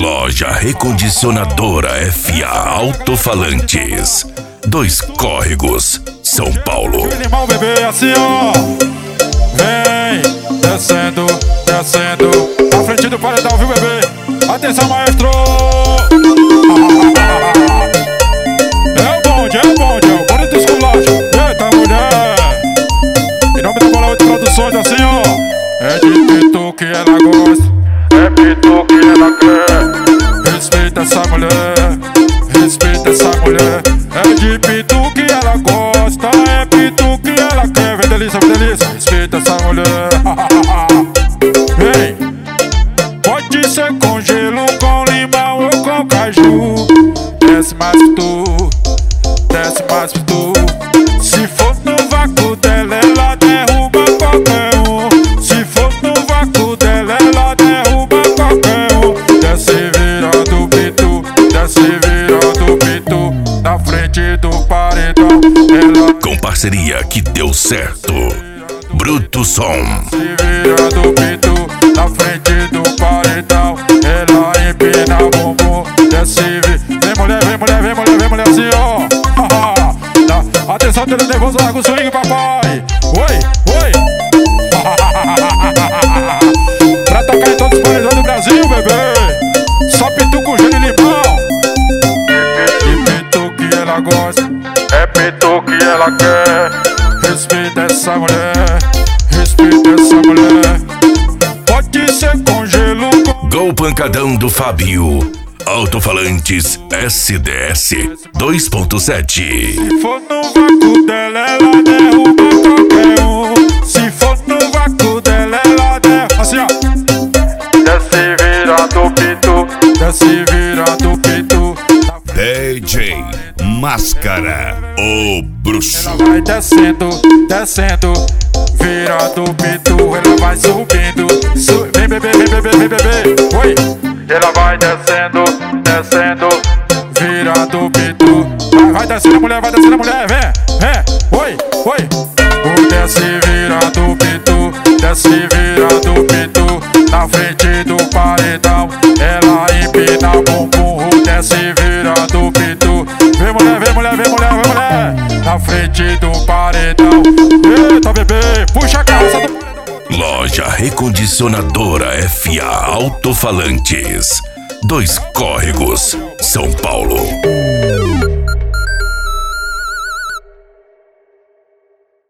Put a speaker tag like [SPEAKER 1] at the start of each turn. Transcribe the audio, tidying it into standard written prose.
[SPEAKER 1] Loja Recondicionadora FA Alto-Falantes, 2 Córregos, São Paulo.
[SPEAKER 2] Irmão bebê, assim ó, vem descendo, descendo, na frente do paredão, viu bebê? Atenção, maestro! É o bonde do esculacho. Eita, mulher! Em nome da Bola 8 Produções, assim ó, é de pitu que ela gosta, é pitu que ela quer. Respeita essa mulher, respeita essa mulher. É de pitu que ela gosta, é pitu que ela quer. Vem delícia, respeita essa mulher. Vem, pode ser com gelo, com limão ou com caju. Desce mais pitu, desce mais pitu. Se for no vácuo dela, ela derruba qualquer um. Se for no vácuo dela, ela derruba qualquer um. Desce virando pitu, desce virando pitu, na frente do paredão. Ela
[SPEAKER 1] Com parceria que deu certo, Bruto Som.
[SPEAKER 2] se virando pitu, na frente do paredão. Ela empina o bumbum, desce vem mulher, vem mulher, vem mulher, vem mulher, assim ó. Atenção, tendo nervoso, larga o swing, papai. Oi, oi. Pra tocar em todos os paredões do Brasil, bebê. Só pitu com gelo e limão. E pitu que ela gosta, é pitu que ela quer. Respeita essa mulher, respeita essa mulher. Pode ser com gelo, com
[SPEAKER 1] Gol pancadão do Fábio. Alto-Falantes SDS 2.7.
[SPEAKER 2] Se for no vácuo dela, ela derruba qualquer um. Se for no vácuo dela, ela derruba. Assim ó. Desce virando pitu, desce virando pitu.
[SPEAKER 1] DJ Máscara, o bruxo.
[SPEAKER 2] Ela vai descendo, descendo, virando pitu. Ela vai subindo, vem bebê, vem bebê, vem bebê. Oi. Ela vai descendo, descendo, virando pitu. Vai descendo a mulher, vem, vem. Oi, oi. O desce virando pitu, desce virando pitu, na frente do paredão. Ela empina o bumbum, o desce virando pitu. Vem mulher, vem mulher, vem mulher, vem mulher, na frente do paredão. Eita bebê, puxa a calça do paredão.
[SPEAKER 1] Loja Recondicionadora FA Alto-Falantes, 2 Córregos, São Paulo.